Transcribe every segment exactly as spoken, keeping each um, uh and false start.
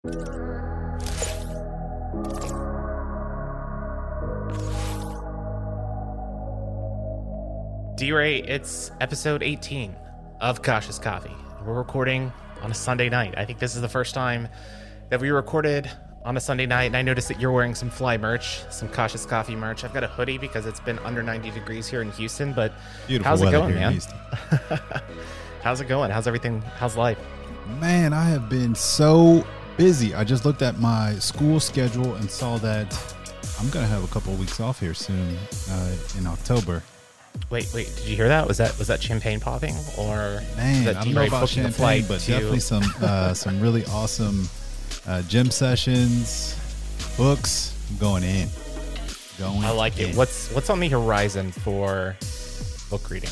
D-Ray, it's episode eighteen of Cautious Coffee. We're recording on a Sunday night. I think this is the first time that we recorded on a Sunday night, and I noticed that you're wearing some Fly merch, some Cautious Coffee merch. I've got a hoodie because it's been under ninety degrees here in Houston, but Beautiful how's it going, here in man? Houston. How's it going? How's everything? How's life? Man, I have been so busy. I just looked at my school schedule and saw that I'm going to have a couple of weeks off here soon uh, in October. Wait, wait, did you hear that? Was that was that champagne popping, or Man, was that I don't know D-Ray about booking a champagne, flight but to- definitely some uh, some really awesome uh, gym sessions, books. I'm going in. Going I like in. it. What's what's on the horizon for book reading?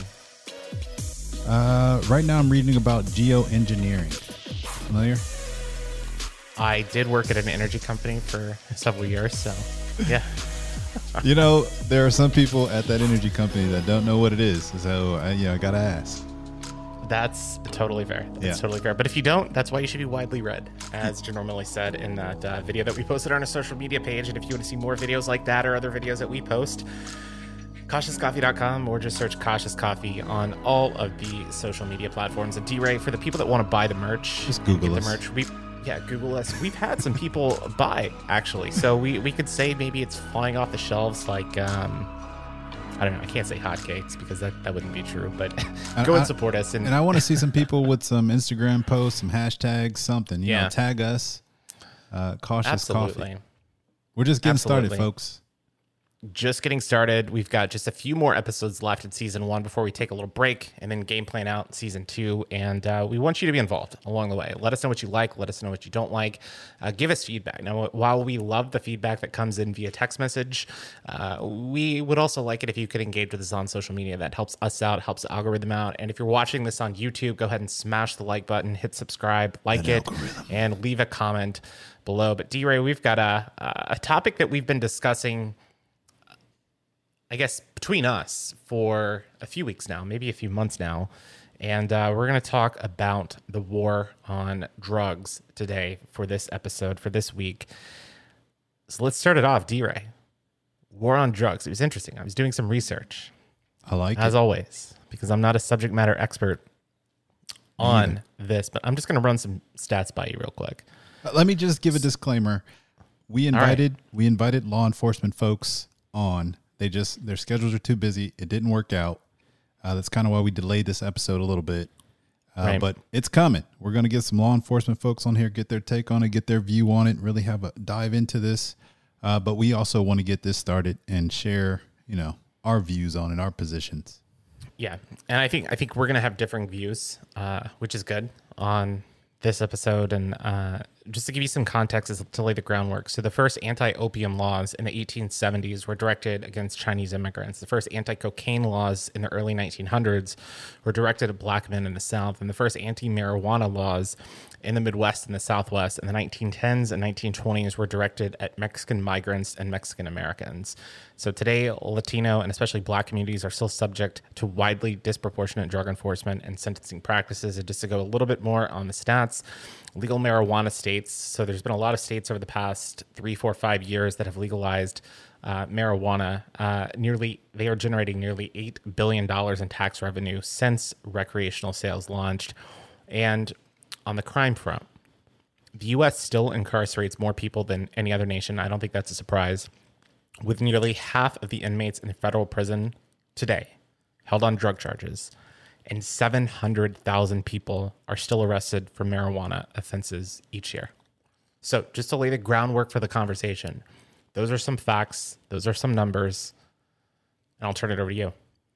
Uh, right now I'm reading about geoengineering. Familiar? I did work at an energy company for several years, so yeah. You know, there are some people at that energy company that don't know what it is. So, I, you know, I got to ask. That's totally fair. That's Yeah. totally fair. But if you don't, that's why you should be widely read, as Janor Millie said in that uh, video that we posted on our social media page. And if you want to see more videos like that or other videos that we post, cautious coffee dot com, or just search Cautious Coffee on all of the social media platforms. And D-Ray, for the people that want to buy the merch, Just Google get us. the merch. We, yeah, Google us. We've had some people buy, actually. So we, we could say maybe it's flying off the shelves like, um, I don't know. I can't say hotcakes because that, that wouldn't be true. But And go and I- support us. And, And I want to see some people with some Instagram posts, some hashtags, something. You Yeah. know, tag us. Uh, Cautious absolutely. Coffee. We're just getting Absolutely. started, folks. Just getting started. We've got just a few more episodes left in season one before we take a little break and then game plan out season two. And uh, we want you to be involved along the way. Let us know what you like. Let us know what you don't like. Uh, give us feedback. Now, while we love the feedback that comes in via text message, uh, we would also like it if you could engage with us on social media. That helps us out, helps the algorithm out. And if you're watching this on YouTube, go ahead and smash the like button, hit subscribe, like That it, algorithm. and leave a comment below. But D-Ray, we've got a, a topic that we've been discussing, I guess, between us for a few weeks now, maybe a few months now. And uh, we're going to talk about the war on drugs today for this episode, for this week. So let's start it off, D-Ray. War on drugs. It was interesting. I was doing some research, I like as it. always, because I'm not a subject matter expert on this, but I'm just going to run some stats by you real quick. Uh, Let me just give a disclaimer. We right. invited we invited law enforcement folks on. They just their schedules are too busy. It didn't work out. Uh, that's kind of why we delayed this episode a little bit. Uh, Right. But it's coming. We're going to get some law enforcement folks on here, get their take on it, get their view on it, really have a dive into this. Uh, but we also want to get this started and share, you know, our views on it, our positions. Yeah, and I think I think we're gonna have differing views, uh, which is good on this episode. And uh, just to give you some context, is to lay the groundwork. So the first anti-opium laws in the eighteen seventies were directed against Chinese immigrants. The first anti-cocaine laws in the early nineteen hundreds were directed at black men in the South, and the first anti-marijuana laws in the Midwest and the Southwest in the nineteen tens and nineteen twenties were directed at Mexican migrants and Mexican Americans. So today, Latino and especially black communities are still subject to widely disproportionate drug enforcement and sentencing practices. And just to go a little bit more on the stats, legal marijuana states. So there's been a lot of states over the past three, four, five years that have legalized uh, marijuana. Uh, nearly, they are generating nearly eight billion dollars in tax revenue since recreational sales launched. And on the crime front, the U S still incarcerates more people than any other nation. I don't think that's a surprise. With nearly half of the inmates in federal prison today held on drug charges, and seven hundred thousand people are still arrested for marijuana offenses each year. So just to lay the groundwork for the conversation, those are some facts. Those are some numbers. And I'll turn it over to you.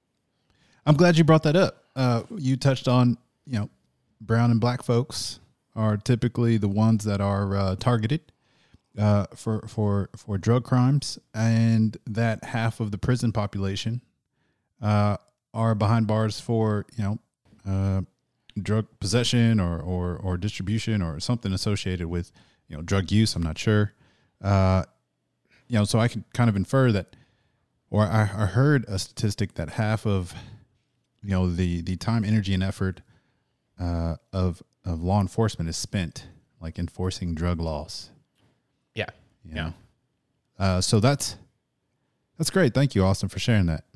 I'm glad you brought that up. Uh, you touched on, you know, brown and black folks are typically the ones that are uh, targeted uh, for for for drug crimes, and that half of the prison population uh, are behind bars for, you know, uh, drug possession or, or or distribution or something associated with, you know, drug use. I'm not sure. Uh, you know, so I can kind of infer that, or I, I heard a statistic that half of, you know, the the time, energy, and effort uh, of of law enforcement is spent like enforcing drug laws. Yeah. You Yeah. know? Uh, so that's that's great. Thank you, Austin, for sharing that.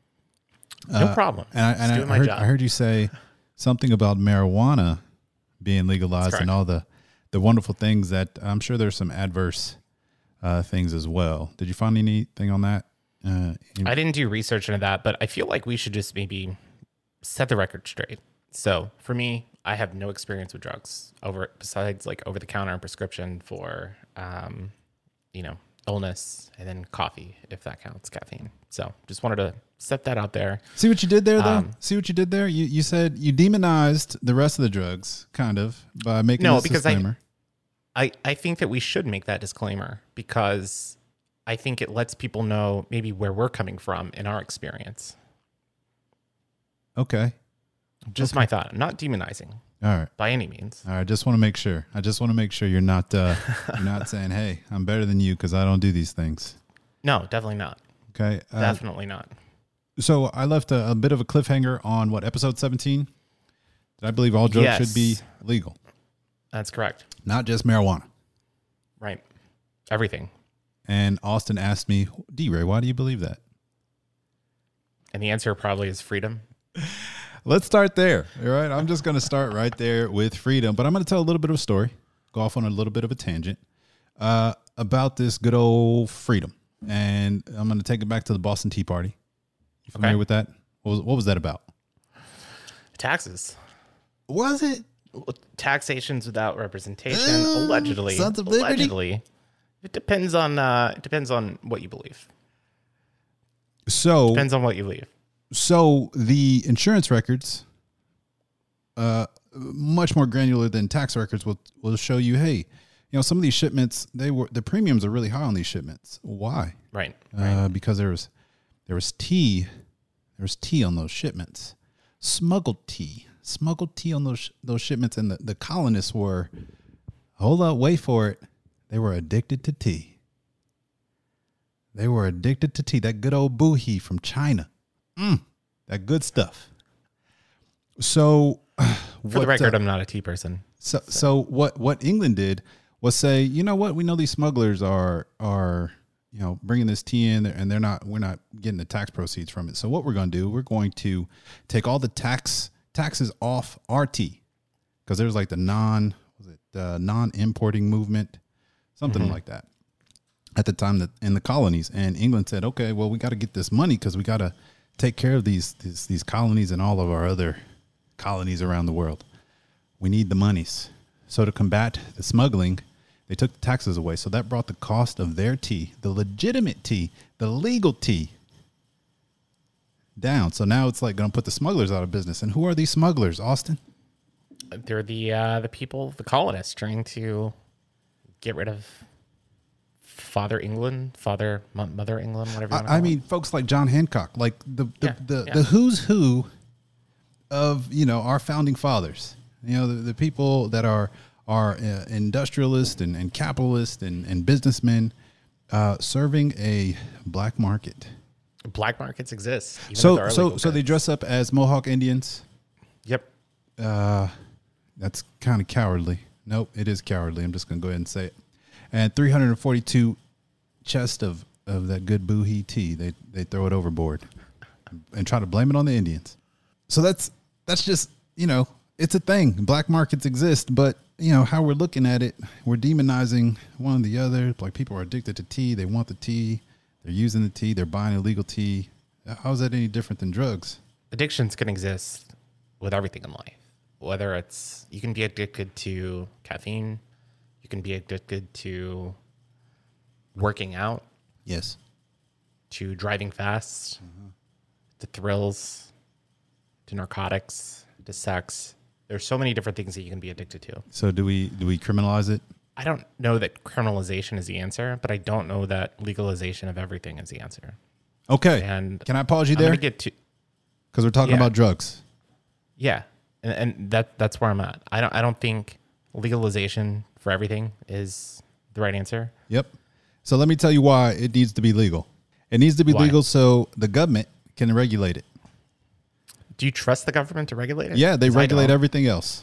No Uh, problem. And I, Just and doing I, my heard, job. I heard you say something about marijuana being legalized That's and all the, the wonderful things that I'm sure there's some adverse uh, things as well. Did you find anything on that? Uh, in- I didn't do research into that, but I feel like we should just maybe set the record straight. So for me, I have no experience with drugs over besides like over the counter and prescription for, um, you know, illness and then coffee, if that counts, caffeine. So just wanted to set that out there. See what you did there, though? Um, See what you did there? You you said you demonized the rest of the drugs, kind of, by making No, this because I- disclaimer. I, I think that we should make that disclaimer because I think it lets people know maybe where we're coming from in our experience. Okay. Just my thought. I'm not demonizing All right. by any means. All right. Just want to make sure. I just want to make sure you're not uh, you're not saying, "Hey, I'm better than you because I don't do these things." No, definitely not. Okay. Uh, Definitely not. so I left a, a bit of a cliffhanger on what episode seventeen. That I believe all drugs Yes. should be legal, That's correct. not just marijuana. Right. Everything. And Austin asked me, "D-Ray, why do you believe that?" And the answer probably is freedom. Let's start there. All right. I'm just going to start right there with freedom, but I'm going to tell a little bit of a story, go off on a little bit of a tangent uh, about this good old freedom. And I'm going to take it back to the Boston Tea Party. You familiar Okay. with that? What was, what was that about? Taxes. Was it? Taxations without representation. Uh, allegedly. Sons of Liberty. Allegedly. It depends on uh it depends on what you believe. So, Depends on what you believe. so the insurance records, uh, much more granular than tax records, will will show you, hey, you know, some of these shipments, they were the premiums are really high on these shipments. Why? Right. Right. Uh, because there was there was tea, there was tea on those shipments, smuggled tea, smuggled tea on those those shipments, and the, the colonists were, hold up, wait for it, they were addicted to tea. They were addicted to tea, that good old boohee from China, mm, that good stuff. So, For the record, I'm not a tea person. so, so what, what England did was say, you know what, we know these smugglers are, are, you know, bringing this tea in and they're not, we're not getting the tax proceeds from it. So what we're going to do, we're going to take all the tax taxes off our tea. Cause there's like the non, was it uh, non-importing movement, something Mm-hmm. like that at the time that in the colonies. And England said, okay, well, we got to get this money cause we got to take care of these, these, these colonies and all of our other colonies around the world. We need the monies. So to combat the smuggling, they took the taxes away. So that brought the cost of their tea, the legitimate tea, the legal tea, down. So now it's like going to put the smugglers out of business. And who are these smugglers, Austin? They're the uh the people, the colonists trying to get rid of Father England, Father Mo- Mother England, whatever you want to I, I call mean, folks like John Hancock, like the the, Yeah, the, yeah. the who's who of, you know, our founding fathers, you know, the, the people that are, are uh, industrialists and, and capitalists and, and businessmen uh, serving a black market. it. Black markets exist. even if So, there are so, legal so they goods. dress up as Mohawk Indians. Yep. Uh, that's kind of cowardly. Nope, it is cowardly. I'm just going to go ahead and say it. And three hundred forty-two chests of, of that good boohee tea, they, they throw it overboard and try to blame it on the Indians. So that's, that's just, you know, it's a thing. Black markets exist, but you know, how we're looking at it, we're demonizing one or the other. Like people are addicted to tea. They want the tea. They're using the tea. They're buying illegal tea. How is that any different than drugs? Addictions can exist with everything in life. Whether it's you can be addicted to caffeine, you can be addicted to working out, Yes. to driving fast, to thrills, to narcotics, to sex. There's so many different things that you can be addicted to. So do we, do we criminalize it? I don't know that criminalization is the answer, but I don't know that legalization of everything is the answer. Okay. And Can I pause you I'm there? gonna get to Because we're talking Yeah. about drugs. yeah, and, and that that's where I'm at. I don't I don't think legalization for everything is the right answer. Yep. So let me tell you why it needs to be legal. It needs to be Why? legal so the government can regulate it. Do you trust the government to regulate it? Yeah, they 'Cause I regulate don't. everything else.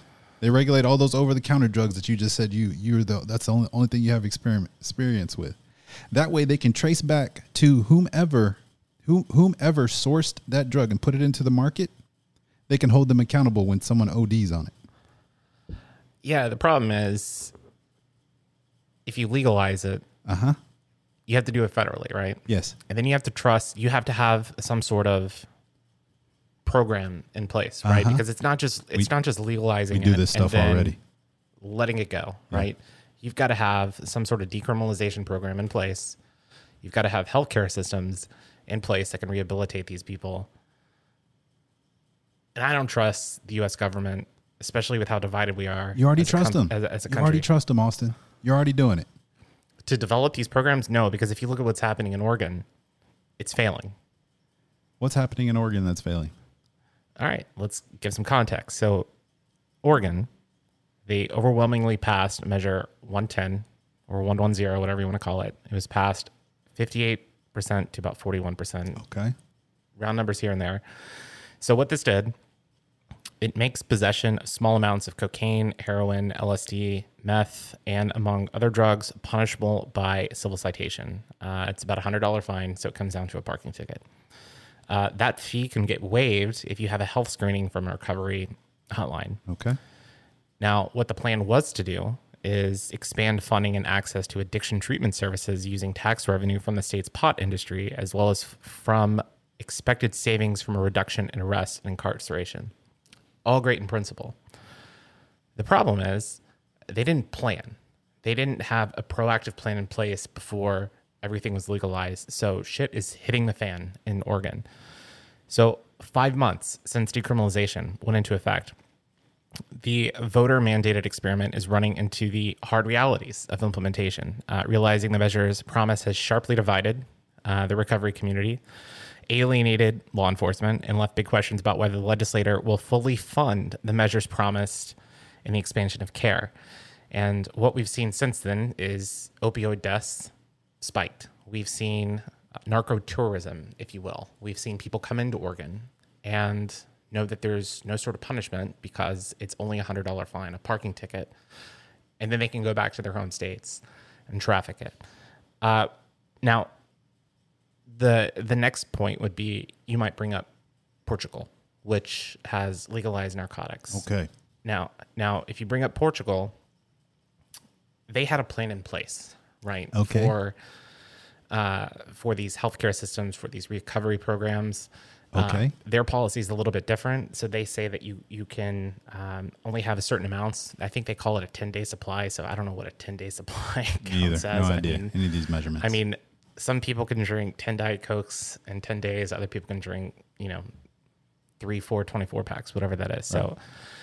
They regulate all those over the counter drugs that you just said you you're the that's the only only thing you have experiment experience with. That way they can trace back to whomever who whomever sourced that drug and put it into the market. They can hold them accountable when someone O Ds on it. Yeah, the problem is if you legalize it, uh-huh. you have to do it federally, right? Yes. And then you have to trust, you have to have some sort of program in place, right? Uh-huh. Because it's not just it's We- not just legalizing We do it this and stuff then already. letting it go, right? You've got to have some sort of decriminalization program in place. You've got to have healthcare systems in place that can rehabilitate these people. And I don't trust the U S government, especially with how divided we are. You already as a trust com- them. as, a- as a You country. already trust them, Austin. You're already doing it. To develop these programs, no, because if you look at what's happening in Oregon, it's failing. What's happening in Oregon that's failing? All right, let's give some context. So, Oregon, they overwhelmingly passed Measure one ten or one ten, whatever you want to call it. It was passed fifty-eight percent to about forty-one percent, Okay. round numbers here and there. So, what this did, it makes possession of small amounts of cocaine, heroin, L S D, meth, and among other drugs punishable by civil citation. Uh, it's about a one hundred dollars fine, so it comes down to a parking ticket. Uh, that fee can get waived if you have a health screening from a recovery hotline. Okay. Now, what the plan was to do is expand funding and access to addiction treatment services using tax revenue from the state's pot industry, as well as f- from expected savings from a reduction in arrest and incarceration. All great in principle. The problem is they didn't plan. They didn't have a proactive plan in place before everything was legalized. So shit is hitting the fan in Oregon. So five months since decriminalization went into effect, the voter mandated experiment is running into the hard realities of implementation, uh, realizing the measure's promise has sharply divided uh, the recovery community, alienated law enforcement, and left big questions about whether the legislator will fully fund the measures promised in the expansion of care. And what we've seen since then is opioid deaths spiked. We've seen narco tourism, if you will. We've seen people come into Oregon and know that there's no sort of punishment because it's only a one hundred dollars fine, a parking ticket, and then they can go back to their home states and traffic it. Uh, now, the the next point would be you might bring up Portugal, which has legalized narcotics. Okay. Now, now, if you bring up Portugal, they had a plan in place, right? Okay. For uh, for these healthcare systems, for these recovery programs. Okay. Uh, their policy is a little bit different. So they say that you you can um, only have a certain amounts. I think they call it a ten day supply. So I don't know what a ten day supply Me either. counts as. No I idea. mean, Any of these measurements. I mean, some people can drink ten Diet Cokes in ten days. Other people can drink, you know, three, four, twenty-four packs, whatever that is. So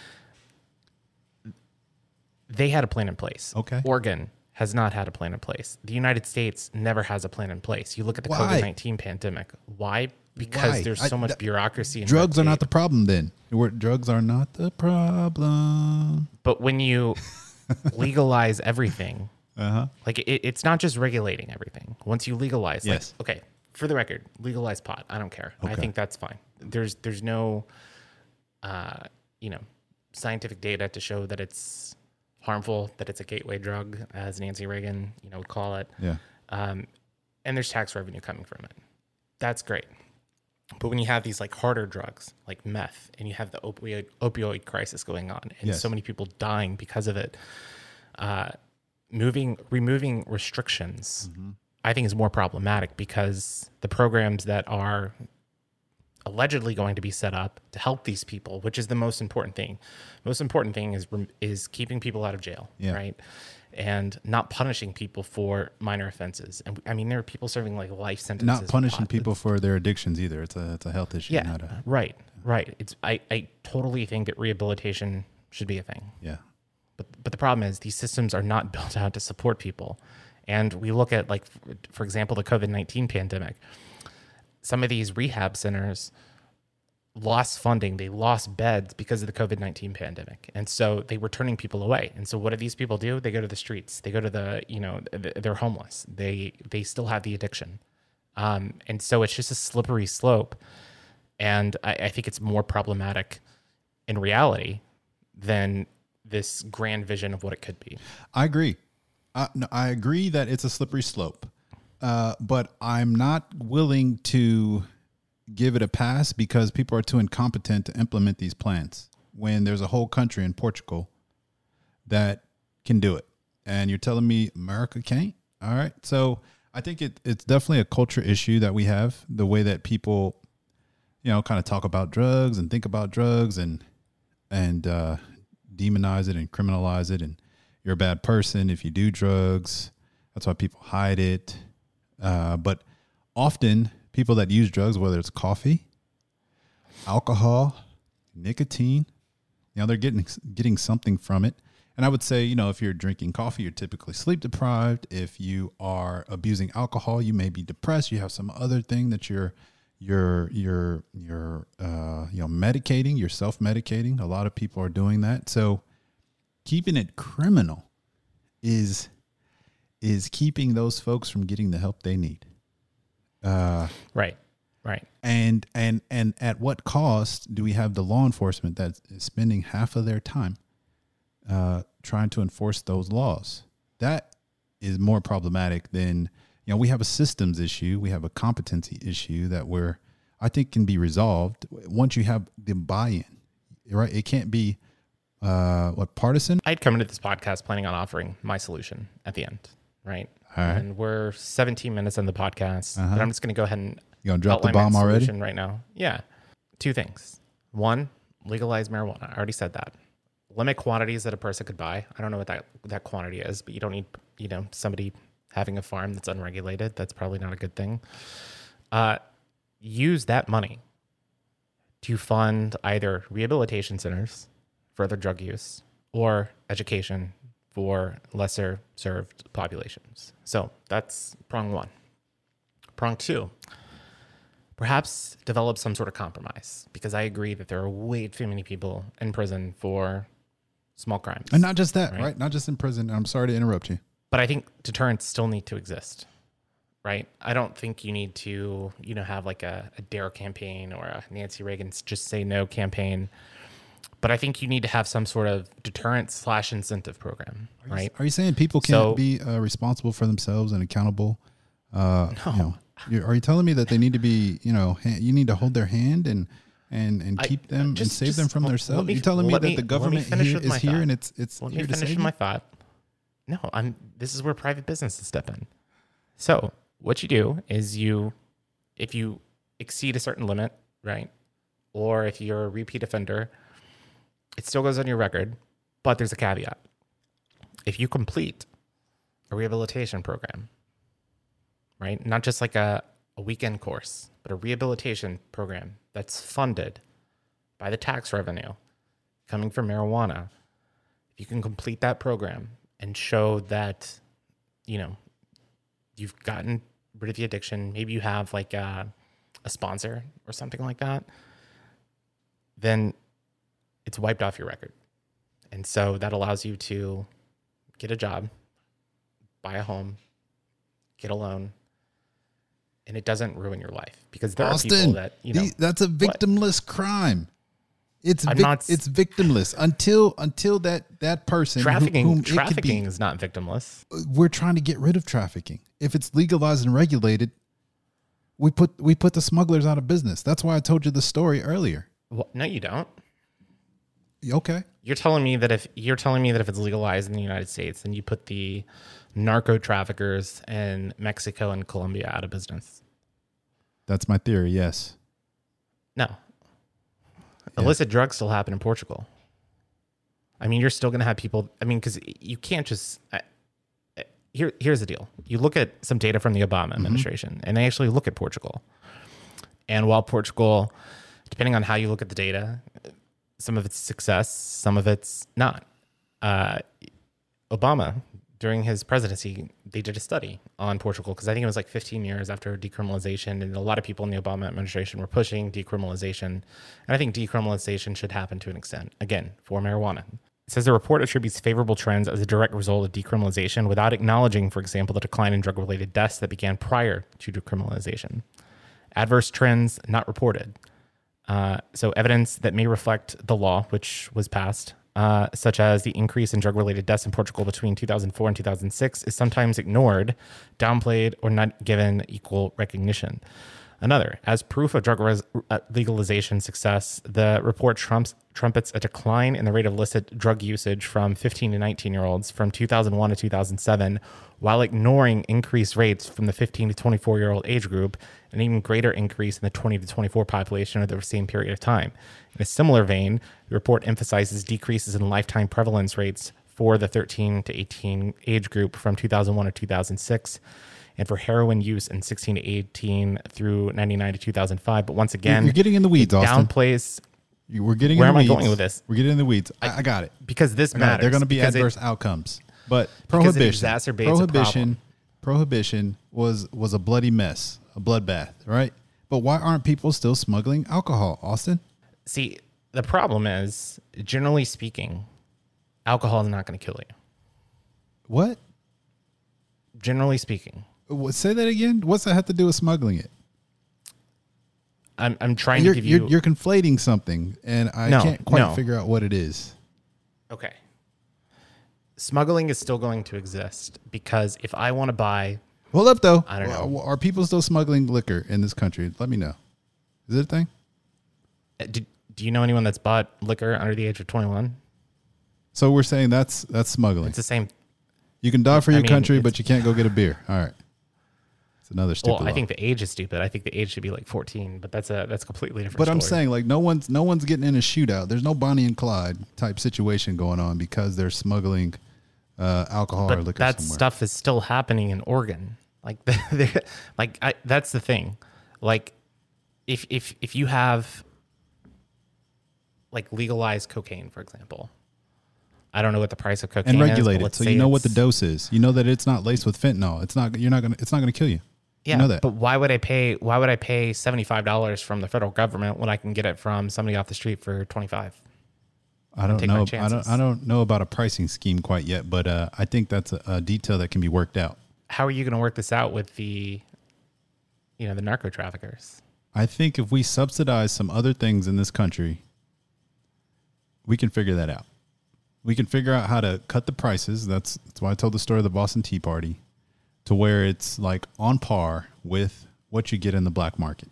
they had a plan in place. Okay. Oregon has not had a plan in place. The United States never has a plan in place. You look at the Why? COVID nineteen pandemic. Why? Because Why? there's I- so much th- bureaucracy. And drugs red are not tape. the problem then. We're- Drugs are not the problem. But when you legalize everything, Uh-huh. like it, it's not just regulating everything. Once you legalize, Yes. like, okay, for the record, legalize pot. I don't care. I Okay. think that's fine. There's there's no, uh, you know, scientific data to show that it's harmful, that it's a gateway drug, as Nancy Reagan, you know, would call it. Yeah. Um, and there's tax revenue coming from it. That's great. But when you have these like harder drugs like meth and you have the opioid opioid crisis going on and Yes. so many people dying because of it, uh, moving removing restrictions, Mm-hmm. I think is more problematic because the programs that are allegedly going to be set up to help these people, which is the most important thing. Most important thing is rem- is keeping people out of jail, Yeah. right? And not punishing people for minor offenses. And I mean, there are people serving like life sentences. Not punishing pot- people for their addictions either. It's a it's a health issue. Yeah, Not a, right, right. It's I, I totally think that rehabilitation should be a thing. yeah. But but the problem is these systems are not built out to support people. And we look at like, f- for example, the COVID nineteen pandemic. Some of these rehab centers lost funding. They lost beds because of the COVID nineteen pandemic. And so they were turning people away. And so what do these people do? They go to the streets. They go to the, you know, th- they're homeless. They, they still have the addiction. Um, and so it's just a slippery slope. And I, I think it's more problematic in reality than this grand vision of what it could be. I agree. Uh, no, I agree that it's a slippery slope, uh, but I'm not willing to give it a pass because people are too incompetent to implement these plans when there's a whole country in Portugal that can do it. And you're telling me America can't? All right. So I think it, it's definitely a culture issue that we have, the way that people, you know, kind of talk about drugs and think about drugs and, and, uh, demonize it and criminalize it. And you're a bad person if you do drugs. That's why people hide it. Uh, but often people that use drugs, whether it's coffee, alcohol, nicotine, you know, they're getting, getting something from it. And I would say, you know, if you're drinking coffee, you're typically sleep deprived. If you are abusing alcohol, you may be depressed. You have some other thing that you're, you're, you're, you're, uh, you know, medicating, you're self-medicating. A lot of people are doing that. So keeping it criminal is, is keeping those folks from getting the help they need. Uh, right. Right. And, and, and at what cost do we have the law enforcement that is spending half of their time uh, trying to enforce those laws? That is more problematic than, you know, we have a systems issue. We have a competency issue that we're, I think can be resolved once you have the buy-in, right? It can't be, uh, what, partisan? I'd come into this podcast planning on offering my solution at the end, right? All right. And we're seventeen minutes in the podcast, Uh-huh. but I'm just going to go ahead and You gonna drop the outline my bomb already? solution right now. Yeah. Two things. One, legalize marijuana. I already said that. Limit quantities that a person could buy. I don't know what that, that quantity is, but you don't need, you know, somebody having a farm that's unregulated. That's probably not a good thing. Uh, use that money to fund either rehabilitation centers for other drug use or education for lesser served populations. So that's prong one. Prong two, perhaps develop some sort of compromise, because I agree that there are way too many people in prison for small crimes. And not just that, Right. right? Not just in prison. I'm sorry to interrupt you. But I think deterrents still need to exist, right? I don't think you need to, you know, have like a, a DARE campaign or a Nancy Reagan's Just Say No campaign. But I think you need to have some sort of deterrent slash incentive program, Are you, right? Are you saying people can't So- be uh, responsible for themselves and accountable? Uh, No. You know, you, are you telling me that they need to be, you know, ha- you need to hold their hand and and and I- keep them just- and save just them from let- themselves? let me- You're telling me let that me- the let me government finish here with is my here thought. and it's it's Let here me to finish save my you? thought. No, I'm. This is where private businesses step in. So what you do is you, if you exceed a certain limit, right, or if you're a repeat offender, it still goes on your record, but there's a caveat. If you complete a rehabilitation program, right, not just like a, a weekend course, but a rehabilitation program that's funded by the tax revenue coming from marijuana, if you can complete that program and show that, you know, you've gotten rid of the addiction, maybe you have like a, a sponsor or something like that, then it's wiped off your record. And so that allows you to get a job, buy a home, get a loan, and it doesn't ruin your life, because there are people Austin, that, you know, the- that's a victimless crime. It's I'm vic- not- it's victimless until until that that person who- trafficking whom it could trafficking be. is not victimless. We're trying to get rid of trafficking. If it's legalized and regulated, we put we put the smugglers out of business. That's why I told you the story earlier. Well, no, you don't. Okay. You're telling me that if you're telling me that if it's legalized in the United States, then you put the narco traffickers in Mexico and Colombia out of business. That's my theory, yes. No. Illicit drugs still happen in Portugal. I mean, you're still going to have people. I mean, because you can't just. I, I- here, here's the deal. You look at some data from the Obama administration, and they actually look at Portugal. And while Portugal, depending on how you look at the data, some of it's success, some of it's not. Uh, Obama, during his presidency, they did a study on Portugal, because I think it was like fifteen years after decriminalization, and a lot of people in the Obama administration were pushing decriminalization. And I think decriminalization should happen to an extent, again, for marijuana. It says the report attributes favorable trends as a direct result of decriminalization without acknowledging, for example, the decline in drug-related deaths that began prior to decriminalization. Adverse trends not reported. Uh, so evidence that may reflect the law, which was passed, uh, such as the increase in drug-related deaths in Portugal between two thousand four and two thousand six, is sometimes ignored, downplayed, or not given equal recognition. Another, as proof of drug res- legalization success, the report trumps, trumpets a decline in the rate of illicit drug usage from fifteen to nineteen-year-olds from two thousand one to two thousand seven, while ignoring increased rates from the fifteen to twenty-four-year-old age group, an even greater increase in the twenty to twenty-four population over the same period of time. In a similar vein, the report emphasizes decreases in lifetime prevalence rates for the thirteen to eighteen age group from two thousand one to two thousand six, and for heroin use in sixteen to eighteen through ninety-nine to two thousand five. But once again, you're getting in the weeds, Austin. Downplays. You- We're getting Where in the am I weeds. going with this? We're getting in the weeds. I, I got it. Because this I got it. matters. They're going to be because adverse it, outcomes. But because it prohibition, exacerbates a prohibition, problem. prohibition was was a bloody mess, a bloodbath, right? But why aren't people still smuggling alcohol, Austin? See, the problem is, generally speaking, alcohol is not going to kill you. What? Generally speaking. What? Say that again. What's that have to do with smuggling it? I'm I'm trying You're, to give you... you're, you're conflating something, and I No, can't quite no. figure out what it is. Okay. Smuggling is still going to exist because if I want to buy... Hold up, though. I don't know. Are people still smuggling liquor in this country? Let me know. Is it a thing? Do, do you know anyone that's bought liquor under the age of twenty-one? So we're saying that's that's smuggling. It's the same... You can die for I your mean, country, it's- but you can't go get a beer. All right. It's another stupid Well, I law. think the age is stupid. I think the age should be like fourteen, but that's a that's a completely different But story. I'm saying, like, no one's no one's getting in a shootout. There's no Bonnie and Clyde type situation going on because they're smuggling uh, alcohol or but liquor that somewhere. stuff is still happening in Oregon. Like, they're- like I, that's the thing. Like, if if if you have like legalized cocaine, for example, I don't know what the price of cocaine and is, regulated, but let's so say you know what the it's- dose is. You know that it's not laced with fentanyl. It's not. You're not gonna. It's not gonna kill you. Yeah, you know that. but why would I pay? Why would I pay seventy five dollars from the federal government when I can get it from somebody off the street for twenty five? I don't take my know. I chances. don't. I don't know about a pricing scheme quite yet, but uh, I think that's a, a detail that can be worked out. How are you going to work this out with the, you know, the narco traffickers? I think if we subsidize some other things in this country, we can figure that out. We can figure out how to cut the prices. That's that's why I told the story of the Boston Tea Party, to where it's like on par with what you get in the black market.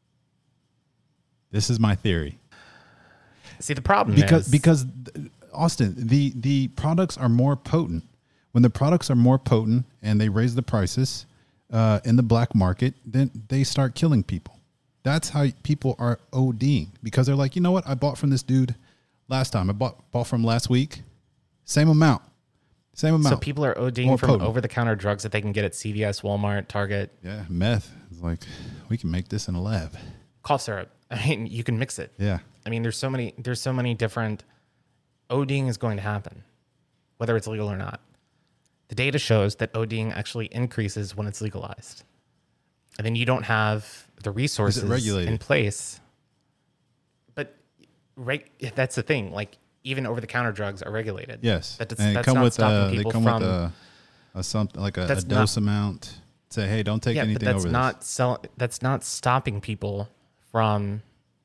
This is my theory. See, the problem Because is because Austin, the the products are more potent. When the products are more potent and they raise the prices uh, in the black market, then they start killing people. That's how people are ODing, because they're like, you know what? I bought from this dude last time. I bought bought from last week. Same amount. Same amount. so people are ODing More from potent. over the counter drugs that they can get at C V S, Walmart, Target. Yeah, meth. It's like, we can make this in a lab. Cough syrup. I mean, you can mix it. Yeah. I mean, there's so many. There's so many different. ODing is going to happen, whether it's legal or not. The data shows that ODing actually increases when it's legalized, and then you don't have the resources regulated? in place. But right, that's the thing. Like, even over-the-counter drugs are regulated. Yes. that does, and that's come not with stopping uh, they people come from. with a, a something like a, a That's dose not- amount. Say, hey, don't take yeah, but anything that's over not sell, That's not stopping people from.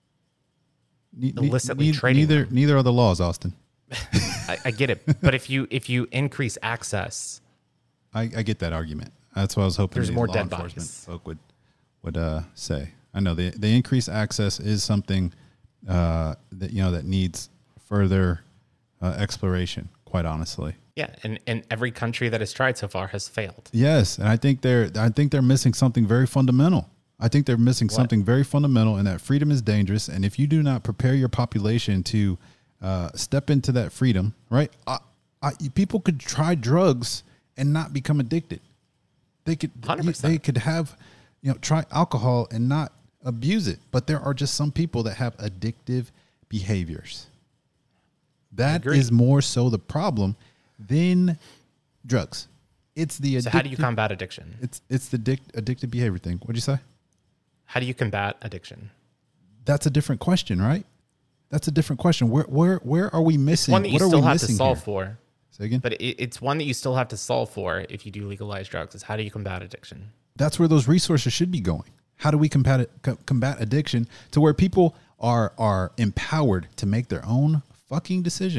this. Ne- ne- illicitly ne- trading Neither them. neither are the laws, Austin. I, I get it, but if you if you increase access, I, I get that argument. That's what I was hoping There's these more law dead enforcement bodies. folk would would uh, say. I know the the increased access is something uh, that you know that needs further uh, exploration. Quite honestly, yeah, and, and every country that has tried so far has failed. yes, and I think they're I think they're missing something very fundamental. I think they're missing something very fundamental, and that freedom is dangerous. And if you do not prepare your population to uh, step into that freedom, right? I, I, people could try drugs and not become addicted. They could one hundred percent. they could have, you know, try alcohol and not abuse it. But there are just some people that have addictive behaviors. That agree. is more so the problem than drugs. It's the So how do you addictive- combat addiction? It's it's the addic- addictive behavior thing. What'd you say? How do you combat addiction? That's a different question, right? That's a different question. Where where where are we missing? One that you what are still we have to missing solve here? for, Say again. but it, it's one that you still have to solve for if you do legalize drugs. Is how do you combat addiction? That's where those resources should be going. How do we combat it, co- combat addiction to where people are are empowered to make their own fucking decision?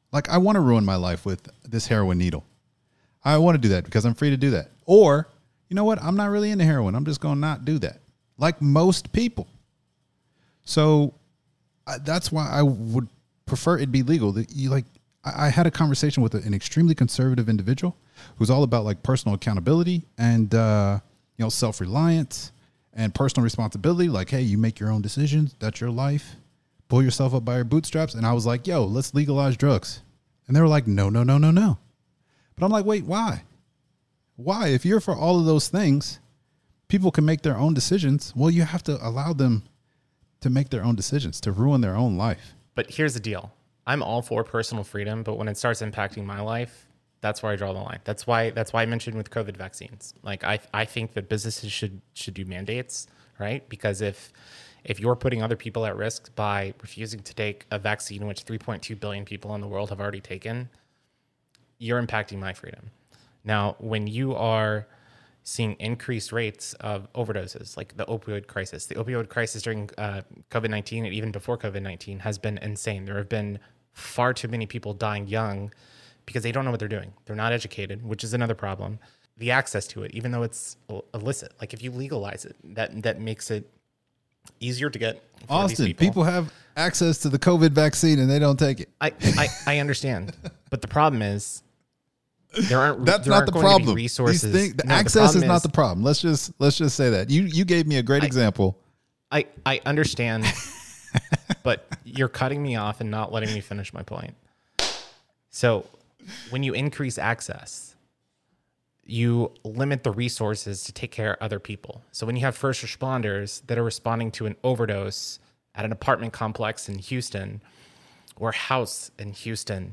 Like, I want to ruin my life with this heroin needle. I want to do that because I'm free to do that. Or, you know what? I'm not really into heroin. I'm just going to not do that. Like most people. So uh, that's why I would prefer it be legal. That you like, I, I had a conversation with an extremely conservative individual who's all about like personal accountability and, uh, you know, self-reliance and personal responsibility. Like, hey, you make your own decisions. That's your life. Pull yourself up by your bootstraps. And I was like, yo, let's legalize drugs. And they were like, no, no, no, no, no. But I'm like, wait, why? Why? If you're for all of those things, people can make their own decisions. Well, you have to allow them to make their own decisions, to ruin their own life. But here's the deal. I'm all for personal freedom, but when it starts impacting my life, that's where I draw the line. That's why that's why I mentioned with COVID vaccines. Like I I think that businesses should should do mandates, right? Because if if you're putting other people at risk by refusing to take a vaccine which three point two billion people in the world have already taken, you're impacting my freedom. Now, when you are seeing increased rates of overdoses, like the opioid crisis, the opioid crisis during uh, COVID nineteen and even before COVID nineteen has been insane. There have been far too many people dying young because they don't know what they're doing. They're not educated, which is another problem. The access to it, even though it's illicit, like if you legalize it, that that makes it easier to get. For Austin, these people. people have access to the COVID vaccine and they don't take it. I I, I understand, but the problem is there aren't. That's there not aren't the going to be problem. resources. These things, the No, the access is problem not the problem. Let's just let's just say that you you gave me a great I- example. I I understand, but you're cutting me off and not letting me finish my point. So, when you increase access, you limit the resources to take care of other people. So when you have first responders that are responding to an overdose at an apartment complex in Houston or house in Houston,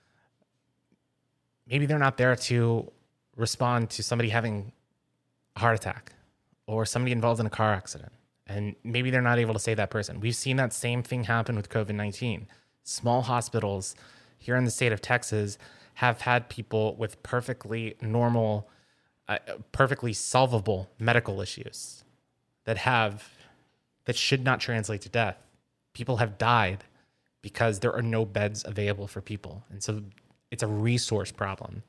maybe they're not there to respond to somebody having a heart attack or somebody involved in a car accident. And maybe they're not able to save that person. We've seen that same thing happen with COVID nineteen. Small hospitals here in the state of Texas have had people with perfectly normal, uh, perfectly solvable medical issues that have, that should not translate to death. People have died because there are no beds available for people. And so it's a resource problem.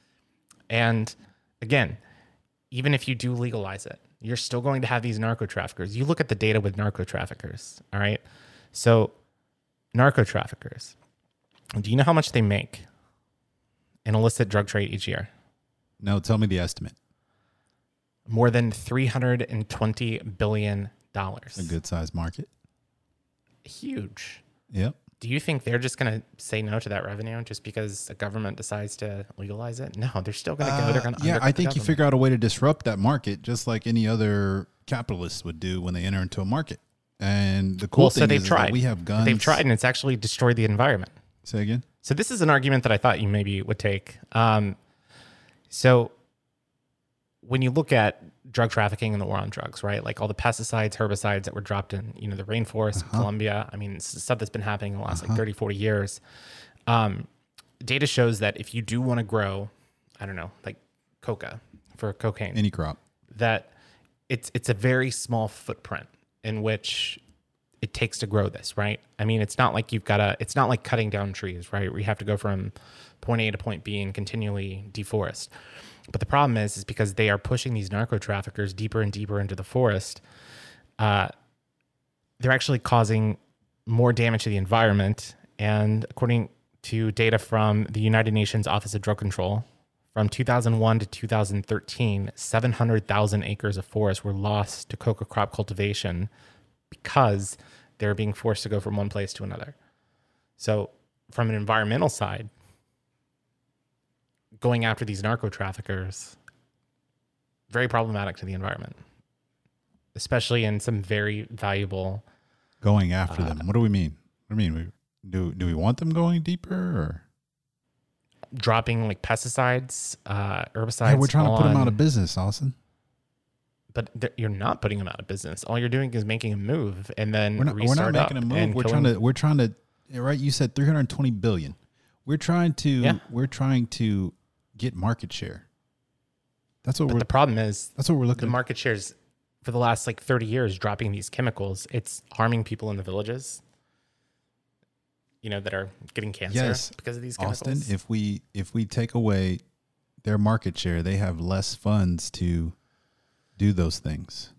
And again, even if you do legalize it, you're still going to have these narco traffickers. You look at the data with narco traffickers, all right? So narco traffickers, do you know how much they make in illicit drug trade each year? No, tell me the estimate. More than three hundred twenty billion dollars. A good sized market. Huge. Yep. Do you think they're just going to say no to that revenue just because the government decides to legalize it? No, they're still going to go. They're going to yeah, I think you figure out a way to disrupt that market just like any other capitalist would do when they enter into a market. And the cool well, thing so they've is, tried. is that we have guns. They've tried, and it's actually destroyed the environment. Say again? So this is an argument that I thought you maybe would take. Um, so when you look at drug trafficking and the war on drugs, right? Like all the pesticides, herbicides that were dropped in, you know, the rainforest, uh-huh. Colombia. I mean, it's stuff that's been happening in the last uh-huh. like thirty, forty years. Um, data shows that if you do want to grow, I don't know, like coca for cocaine, any crop, that it's it's a very small footprint in which it takes to grow this, right? I mean, it's not like you've got to, it's not like cutting down trees, right? Where you have to go from point A to point B and continually deforest. But the problem is, is because they are pushing these narco traffickers deeper and deeper into the forest, uh, they're actually causing more damage to the environment. And according to data from the United Nations Office of Drug Control, from two thousand one to two thousand thirteen, seven hundred thousand acres of forest were lost to coca crop cultivation because they're being forced to go from one place to another. So from an environmental side, going after these narco traffickers, very problematic to the environment, especially in some very valuable. Going after uh, them. What do we mean? What do you mean? We, do, do we want them going deeper or? Dropping like pesticides, uh, herbicides. Yeah, we're trying to put on, them out of business, Austin. But you're not putting them out of business. All you're doing is making a move and then we're not, restart we're not making a move. We're trying to, we're trying to, right? You said three hundred twenty billion. We're trying to, yeah. we're trying to get market share. That's what but we're, the problem is that's what we're looking the market shares for the last like thirty years, dropping these chemicals. It's harming people in the villages. you know, that are getting cancer Yes, because of these chemicals. Austin, if we if we take away their market share, they have less funds to do those things.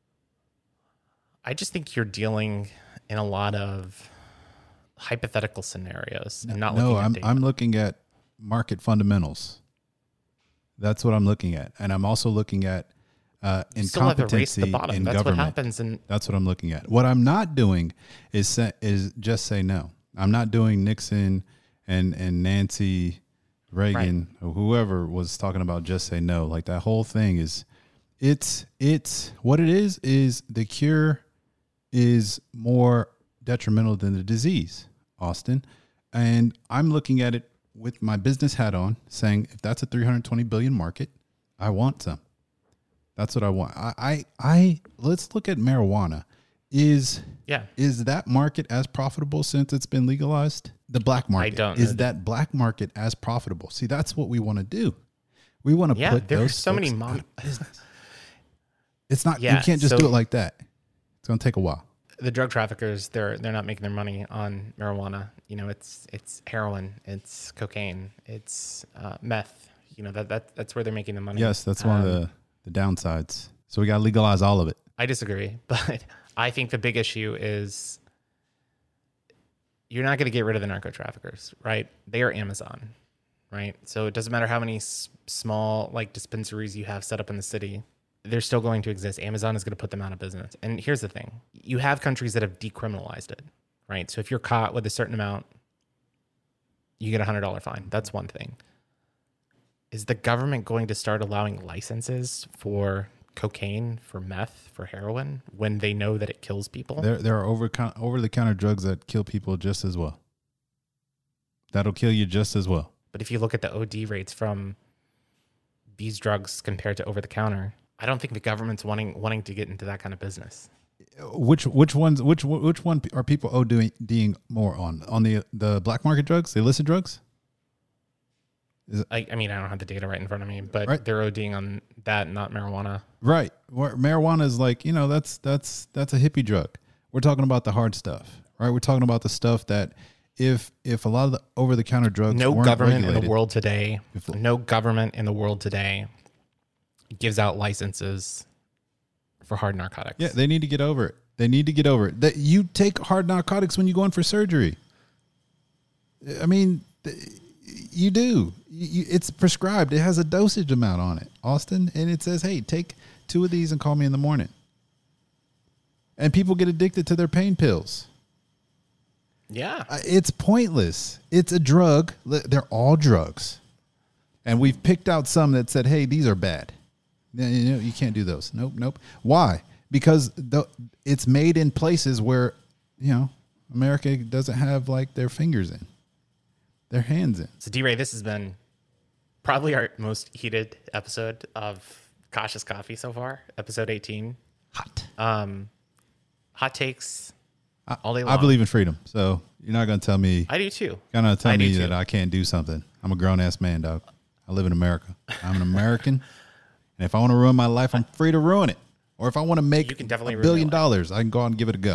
I just think you're dealing in a lot of hypothetical scenarios and not no, looking at I'm data. I'm looking at market fundamentals. That's what I'm looking at, and I'm also looking at uh, You still have to race incompetency the bottom. in That's government. what happens. And That's what I'm looking at. What I'm not doing is say, is just say no. I'm not doing Nixon and and Nancy Reagan or whoever was talking about just say no. Like that whole thing is, it's it's what it is is the cure is more detrimental than the disease, Austin. And I'm looking at it with my business hat on, saying if that's a three hundred twenty billion market, I want some. That's what I want. I, I, I let's look at marijuana. Is yeah, is that market as profitable since it's been legalized? The black market. don't Is know. that black market as profitable? See, that's what we want to do. We want to yeah, put there are those so many folks mom. out of business. It's not. Yeah, you can't just so- do it like that. It's going to take a while. The drug traffickers, they're they're not making their money on marijuana. You know, it's it's heroin, it's cocaine, it's uh, meth. You know, that that that's where they're making the money. Yes, that's one of Um, the the downsides. So we got to legalize all of it. I disagree, but I think the big issue is you're not going to get rid of the narco traffickers, right? They are Amazon, right? So it doesn't matter how many s- small like dispensaries you have set up in the city. They're still going to exist. Amazon is going to put them out of business. And here's the thing. You have countries that have decriminalized it, right? So if you're caught with a certain amount, you get a one hundred dollars fine. That's one thing. Is the government going to start allowing licenses for cocaine, for meth, for heroin when they know that it kills people? There there are over over the counter drugs that kill people just as well. That'll kill you just as well. But if you look at the O D rates from these drugs compared to over the counter, I don't think the government's wanting wanting to get into that kind of business. Which which ones which which one are people ODing more on? On the the black market drugs, the illicit drugs? I, I mean, I don't have the data right in front of me, but Right. they're ODing on that, not marijuana. Right. Where marijuana is like, you know, that's that's that's a hippie drug. We're talking about the hard stuff, right? We're talking about the stuff that if if a lot of the over the counter drugs No weren't government in regulated, the world today, If- no government in the world today gives out licenses for hard narcotics. yeah, they need to get over it. They need to get over it. That you take hard narcotics when you go in for surgery. I mean, th- you do. You, you, it's prescribed. It has a dosage amount on it, Austin, and it says, "Hey, take two of these and call me in the morning." And people get addicted to their pain pills. Yeah. Uh, It's pointless. It's a drug. Li- They're all drugs, and we've picked out some that said, "Hey, these are bad. No, You know, you can't do those." Nope, nope. Why? Because the, it's made in places where, you know, America doesn't have like their fingers in, their hands in. So, D-Ray, this has been probably our most heated episode of Cautious Coffee so far, episode eighteen. Hot. Um, hot takes I, all day I long. believe in freedom, so you're not gonna tell me. I do too. You're not gonna tell I do me too. that I can't do something. I'm a grown ass man, dog. I live in America. I'm an American, and if I want to ruin my life, I'm free to ruin it. Or if I want to make You can definitely a ruin your billion life. dollars, I can go out and give it a go.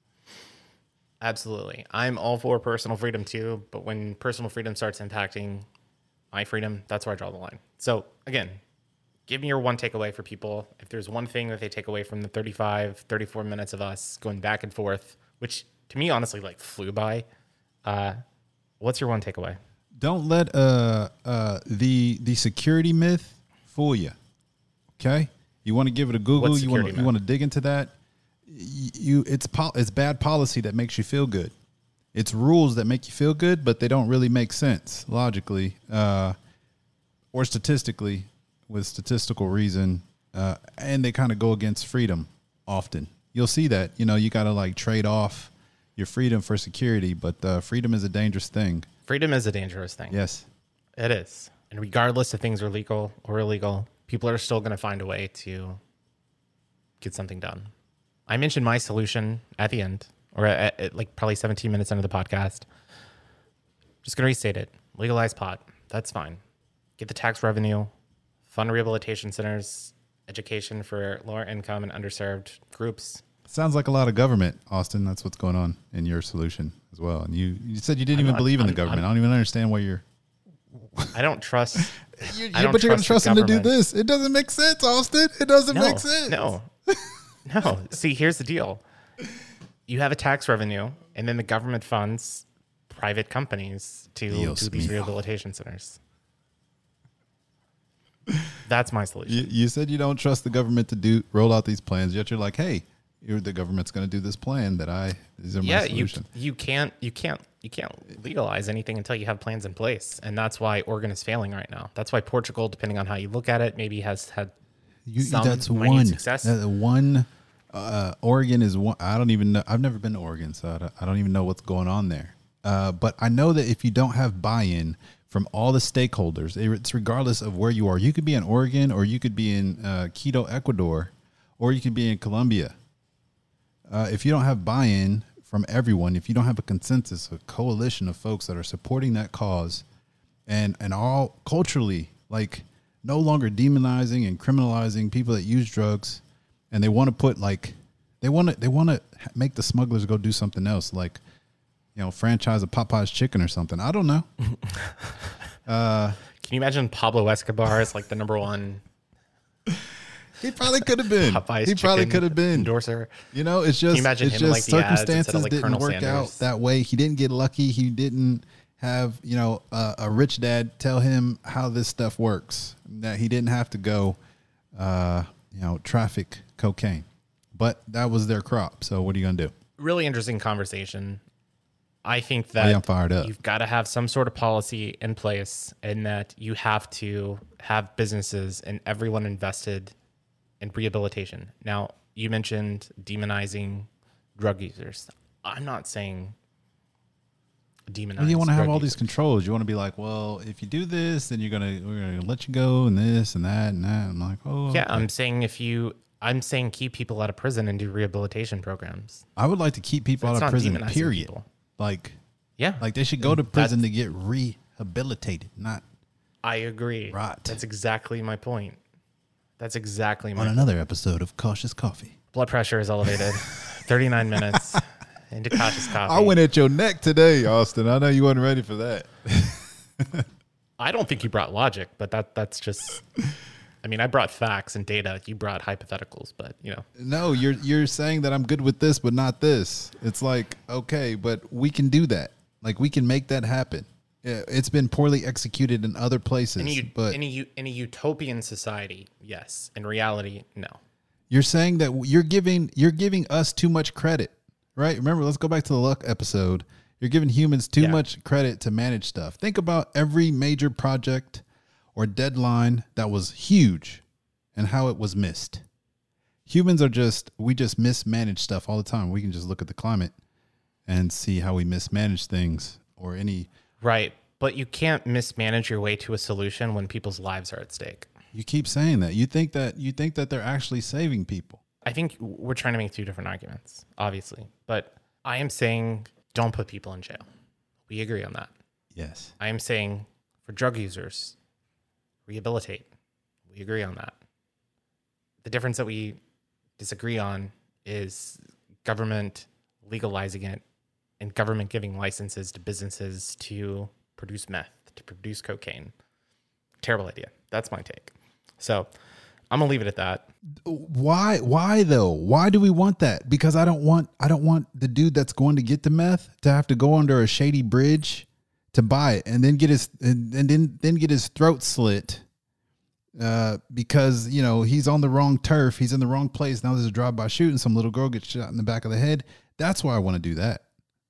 Absolutely. I'm all for personal freedom too, but when personal freedom starts impacting my freedom, that's where I draw the line. So again, give me your one takeaway for people. If there's one thing that they take away from the thirty-five, thirty-four minutes of us going back and forth, which to me honestly like flew by, uh, what's your one takeaway? Don't let uh uh the the security myth fool you. Okay, you want to give it a Google. What's You want security you want to dig into that. You, you it's pol- it's bad policy that makes you feel good. It's rules that make you feel good, but they don't really make sense logically uh, or statistically with statistical reason, uh, and they kind of go against freedom often. You'll see that, you know, you got to like trade off your freedom for security, but uh, freedom is a dangerous thing. Freedom is a dangerous thing. Yes. It is. And regardless if things are legal or illegal, people are still going to find a way to get something done. I mentioned my solution at the end, or at, at like probably seventeen minutes into the podcast. Just going to restate it. Legalize pot. That's fine. Get the tax revenue, fund rehabilitation centers, education for lower income and underserved groups. Sounds like a lot of government, Austin. That's what's going on in your solution as well. And you, you said you didn't I'm even not- believe in the I'm- government. I'm- I don't even understand why you're. I don't trust. you I don't but you're going to trust trust the them to do government. this. It doesn't make sense, Austin. It doesn't No, make sense. no, no. See, here's the deal. You have a tax revenue, and then the government funds private companies to Dios do these mío. rehabilitation centers. That's my solution. You, you said you don't trust the government to do roll out these plans, yet you're like, hey, you're, the government's going to do this plan that I. These are my Yeah, you solution. you can't you can't you can't legalize anything until you have plans in place, and that's why Oregon is failing right now. That's why Portugal, depending on how you look at it, maybe has had You, some that's minute one. success. That one. Uh, Oregon is one. I don't even know. I've never been to Oregon, so I don't, I don't even know what's going on there. Uh, but I know that if you don't have buy-in from all the stakeholders, it's regardless of where you are. You could be in Oregon, or you could be in uh, Quito, Ecuador, or you could be in Colombia. Uh, if you don't have buy-in from everyone, if you don't have a consensus, a coalition of folks that are supporting that cause, and and all culturally, like no longer demonizing and criminalizing people that use drugs, and they want to put like they want to they want to make the smugglers go do something else, like you know, franchise a Popeye's chicken or something. I don't know. Can you imagine Pablo Escobar as like the number one He probably could have been. Popeye's he probably chicken could have been. endorser? You know, it's just you imagine it's him in, just like, the ads instead of, circumstances like, didn't Colonel work Sanders? out that way. He didn't get lucky. He didn't have, you know, uh, a rich dad tell him how this stuff works. That he didn't have to go, uh, you know, traffic cocaine. But that was their crop. So what are you gonna do? Really interesting conversation. I think Oh, yeah, that I'm fired up. you've got to have some sort of policy in place, and that you have to have businesses and everyone invested in rehabilitation. Now, you mentioned demonizing drug users. I'm not saying demonize. Well, you want to have drug all these users. controls. You want to be like, well, if you do this, then you're gonna we're gonna let you go, and this and that and that. I'm like, oh, Yeah, okay. I'm saying if you, I'm saying keep people out of prison and do rehabilitation programs. I would like to keep people It's out not of prison. demonizing Period. people. Like, Yeah, like they should go to prison to get rehabilitated, not I agree. Rot. That's exactly my point. That's exactly my on another episode of Cautious Coffee. blood pressure is elevated. thirty-nine minutes into cautious coffee. I went at your neck today, Austin. I know you weren't ready for that. I don't think you brought logic, but that that's just. I mean, I brought facts and data. You brought hypotheticals, but you know. No, you're you're saying that I'm good with this, but not this. It's like, okay, but we can do that. Like we can make that happen. Yeah, it's been poorly executed in other places, In a, but in, a, u- in a utopian society, yes. In reality, no. you're saying that you're giving you're giving us too much credit, right? Remember, let's go back to the luck episode. You're giving humans too Yeah. much credit to manage stuff. Think about every major project or deadline that was huge and how it was missed. Humans are just we just mismanage stuff all the time. We can just look at the climate and see how we mismanage things or any Right. But you can't mismanage your way to a solution when people's lives are at stake. you keep saying that. You think that you think that they're actually saving people. I think we're trying to make two different arguments, obviously. But I am saying don't put people in jail. We agree on that. Yes. I am saying for drug users, rehabilitate. We agree on that. The difference that we disagree on is government legalizing it and government giving licenses to businesses to produce meth, to produce cocaine. Terrible idea. That's my take. So I'm gonna leave it at that. Why why though? Why do we want that? Because I don't want I don't want the dude that's going to get the meth to have to go under a shady bridge to buy it and then get his and, and then then get his throat slit uh because you know he's on the wrong turf, he's in the wrong place. Now there's a drive-by shooting, some little girl gets shot in the back of the head. That's why I want to do that.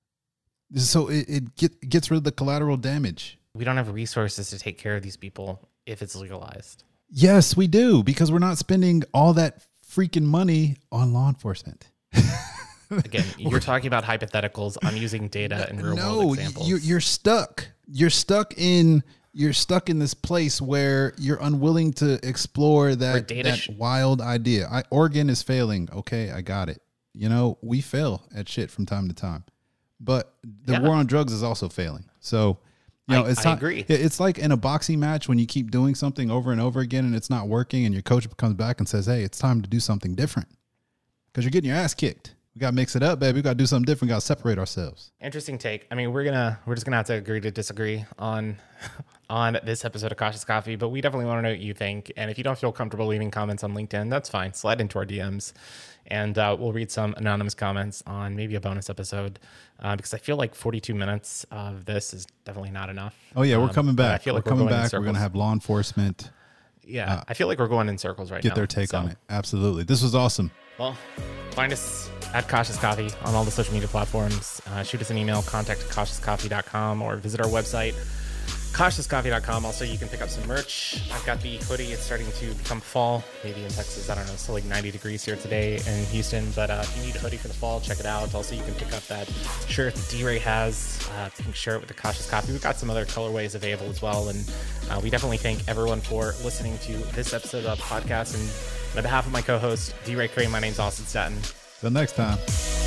So it, it get, gets rid of the collateral damage. We don't have resources to take care of these people if it's legalized. Yes, we do, because we're not spending all that freaking money on law enforcement. Again, you're talking about hypotheticals. I'm using data and real no, world examples. you're you're stuck. You're stuck in you're stuck in this place where you're unwilling to explore Where that, data that sh- wild idea. I, Oregon is failing. Okay, I got it. You know, we fail at shit from time to time, but the Yeah. war on drugs is also failing. So, you know, I- it's I not, agree. it- It's like in a boxing match when you keep doing something over and over again and it's not working, and your coach comes back and says, "Hey, it's time to do something different." because you're getting your ass kicked. We got to mix it up, baby. We got to do something different. We got to separate ourselves. Interesting take. I mean, we're gonna we're just gonna have to agree to disagree on on this episode of Cautious Coffee, but we definitely want to know what you think. And if you don't feel comfortable leaving comments on LinkedIn, that's fine. Slide into our D Ms, and uh, we'll read some anonymous comments on maybe a bonus episode, uh, because I feel like forty-two minutes of this is definitely not enough. Oh yeah, we're um, coming back. I feel we're like we're coming going in back. We're gonna circles. have law enforcement Yeah, uh, I feel like we're going in circles right get now. their take So, on it. Absolutely, this was awesome. Well, find us at Cautious Coffee on all the social media platforms. Uh, shoot us an email, contact cautious coffee dot com, or visit our website, cautious coffee dot com. Also, you can pick up some merch. I've got the hoodie. It's starting to become fall, maybe in Texas. I don't know. It's still like ninety degrees here today in Houston. But uh, if you need a hoodie for the fall, check it out. Also, you can pick up that shirt that D-Ray has, uh, pink shirt with the Cautious Coffee. We've got some other colorways available as well. And uh, we definitely thank everyone for listening to this episode of the podcast. And on behalf of my co-host, D-Ray Crane, my name's Austin Staton. Till next time.